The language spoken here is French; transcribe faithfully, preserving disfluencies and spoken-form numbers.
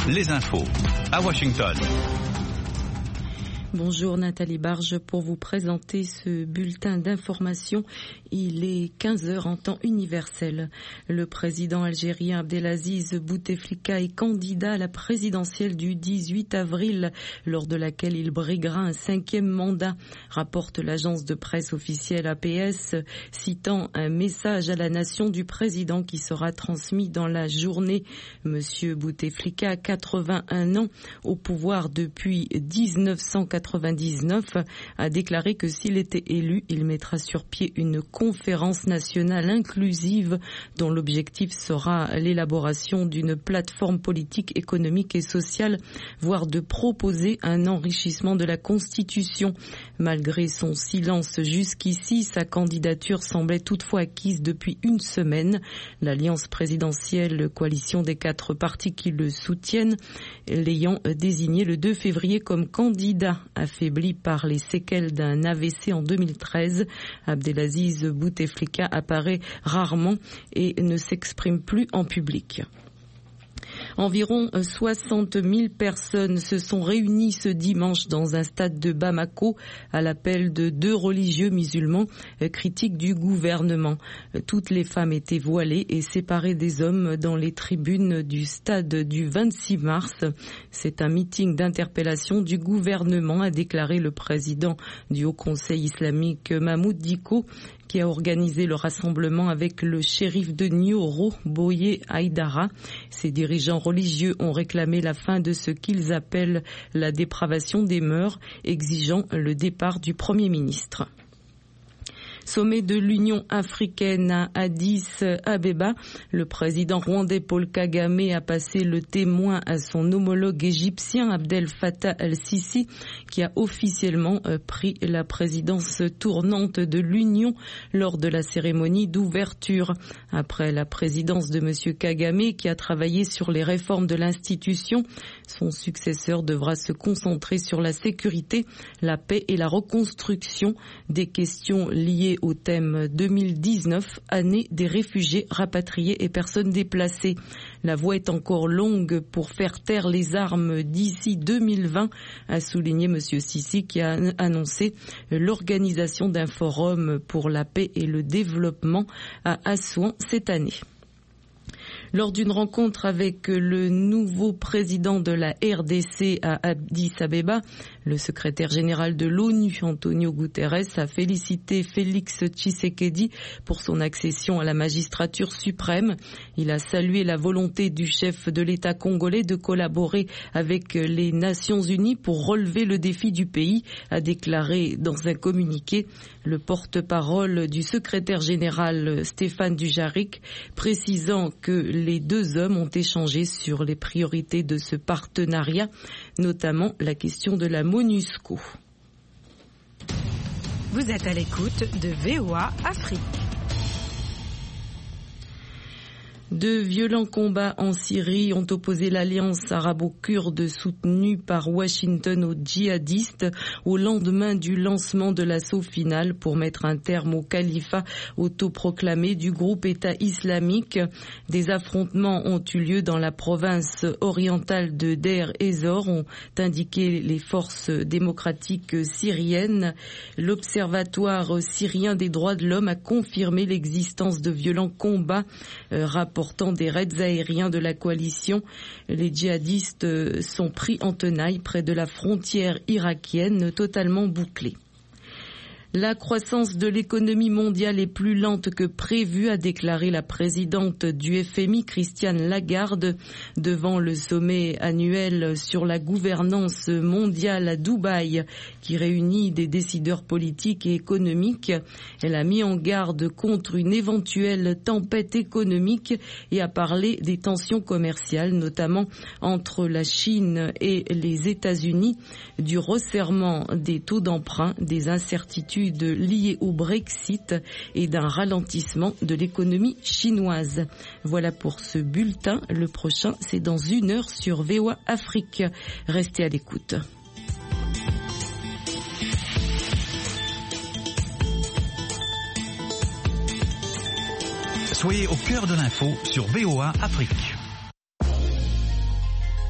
les infos à Washington. Bonjour Nathalie Barge pour vous présenter ce bulletin d'information. Il est quinze heures en temps universel. Le président algérien Abdelaziz Bouteflika est candidat à la présidentielle du dix-huit avril, lors de laquelle il briguera un cinquième mandat, rapporte l'agence de presse officielle A P S, citant un message à la nation du président qui sera transmis dans la journée. Monsieur Bouteflika a quatre-vingt-un ans, au pouvoir depuis dix-neuf cent quatre-vingt-dix-neuf, a déclaré que s'il était élu, il mettra sur pied une conférence nationale inclusive dont l'objectif sera l'élaboration d'une plateforme politique, économique et sociale, voire de proposer un enrichissement de la Constitution. Malgré son silence jusqu'ici, sa candidature semblait toutefois acquise depuis une semaine. L'alliance présidentielle, coalition des quatre partis qui le soutiennent, l'ayant désigné le deux février comme candidat. Affaibli par les séquelles d'un A V C en deux mille treize, Abdelaziz Bouteflika apparaît rarement et ne s'exprime plus en public. Environ soixante mille personnes se sont réunies ce dimanche dans un stade de Bamako à l'appel de deux religieux musulmans critiques du gouvernement. Toutes les femmes étaient voilées et séparées des hommes dans les tribunes du stade du vingt-six mars. C'est un meeting d'interpellation du gouvernement, a déclaré le président du Haut Conseil islamique Mahmoud Dicko, qui a organisé le rassemblement avec le shérif de Nioro, Boye Haïdara. Ces dirigeants religieux ont réclamé la fin de ce qu'ils appellent la dépravation des mœurs, exigeant le départ du Premier ministre. Sommet de l'Union africaine à Addis Abeba, le président rwandais Paul Kagame a passé le témoin à son homologue égyptien Abdel Fattah el-Sisi, qui a officiellement pris la présidence tournante de l'Union lors de la cérémonie d'ouverture. Après la présidence de M. Kagame, qui a travaillé sur les réformes de l'institution, son successeur devra se concentrer sur la sécurité, la paix et la reconstruction, des questions liées au thème deux mille dix-neuf, année des réfugiés, rapatriés et personnes déplacées. La voie est encore longue pour faire taire les armes d'ici deux mille vingt, a souligné M. Sisi, qui a annoncé l'organisation d'un forum pour la paix et le développement à Assouan cette année. Lors d'une rencontre avec le nouveau président de la R D C à Addis Abeba, le secrétaire général de l'ONU, Antonio Guterres, a félicité Félix Tshisekedi pour son accession à la magistrature suprême. Il a salué la volonté du chef de l'État congolais de collaborer avec les Nations Unies pour relever le défi du pays, a déclaré dans un communiqué le porte-parole du secrétaire général Stéphane Dujarric, précisant que les deux hommes ont échangé sur les priorités de ce partenariat, notamment la question de la MONUSCO. Vous êtes à l'écoute de V O A Afrique. De violents combats en Syrie ont opposé l'alliance arabo-kurde soutenue par Washington aux djihadistes au lendemain du lancement de l'assaut final pour mettre un terme au califat autoproclamé du groupe État islamique. Des affrontements ont eu lieu dans la province orientale de Deir ez-Zor, ont indiqué les forces démocratiques syriennes. L'Observatoire syrien des droits de l'homme a confirmé l'existence de violents combats euh, rapportés Portant des raids aériens de la coalition. Les djihadistes sont pris en tenaille près de la frontière irakienne totalement bouclée. La croissance de l'économie mondiale est plus lente que prévu, a déclaré la présidente du F M I, Christine Lagarde, devant le sommet annuel sur la gouvernance mondiale à Dubaï, qui réunit des décideurs politiques et économiques. Elle a mis en garde contre une éventuelle tempête économique et a parlé des tensions commerciales, notamment entre la Chine et les États-Unis, du resserrement des taux d'emprunt, des incertitudes liées au Brexit et d'un ralentissement de l'économie chinoise. Voilà pour ce bulletin. Le prochain, c'est dans une heure sur V O A Afrique. Restez à l'écoute. Soyez au cœur de l'info sur V O A Afrique.